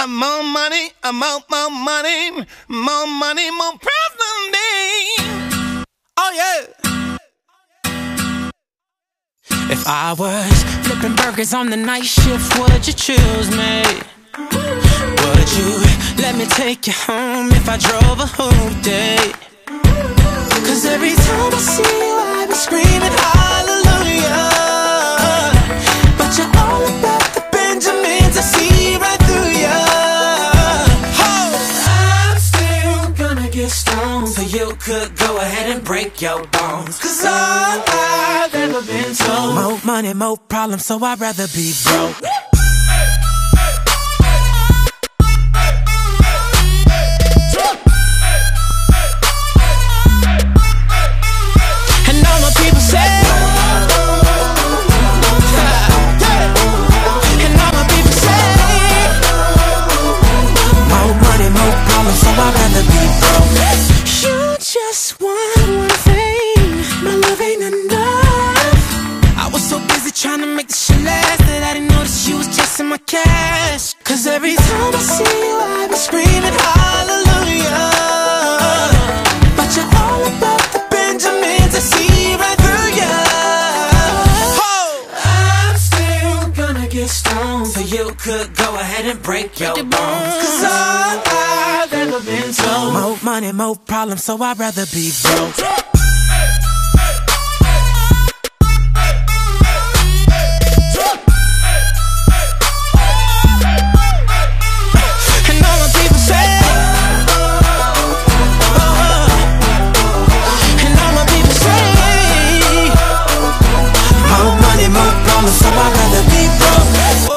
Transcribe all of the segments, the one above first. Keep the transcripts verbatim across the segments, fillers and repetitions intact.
I'm more money, I'm more, more money, more money, more president. Oh yeah. If I was flipping burgers on the night shift, would you choose me? Would you let me take you home if I drove a whole day? Cause every time I see you I be screaming hallelujah. But you're all about the Benjamins, I see right through ya. I'm still gonna get stoned, so you could go ahead and break your bones. Cause all I've ever been told, more money, more problems, so I'd rather be broke. So I'd rather be broke. You just want one thing, my love ain't enough. I was so busy trying to make this shit last that I didn't notice you was chasing my cash. Cause every time I see you I be screaming hallelujah. But you're all about the Benjamins, I see right through ya. I'm still gonna get stoned, so you could go ahead and break your bones. Cause all I've ever been told, more money, more problems, so I'd rather be broke. And all my people say, and all my people say, more money, more problems, so I'd rather be broke.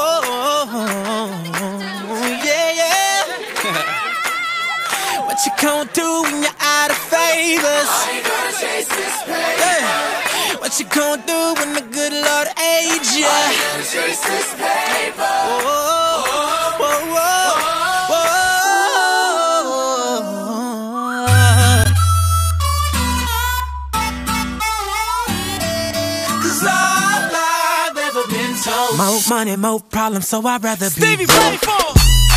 What you gon' do when you're out of favors? I ain't gonna chase this paper. Yeah. What you gon' do when the good Lord aids ya? I ain't gonna chase this paper. Whoa, whoa, whoa, whoa. Cause all I've ever been told, more money, more problems, so I'd rather be Stevie broke.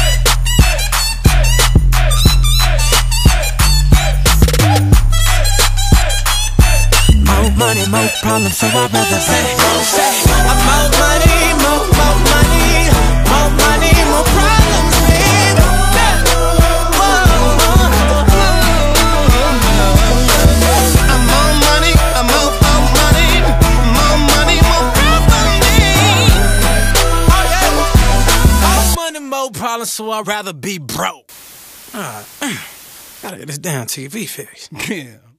Money, more problems, so I'd rather say, say, I'm more money, more, more money, more money, more problems, baby. I'm more money, I'm more, more money, more money, more problems. Oh yeah, more money, more problems, so I'd rather be broke. Alright, gotta get this damn T V fixed. Yeah.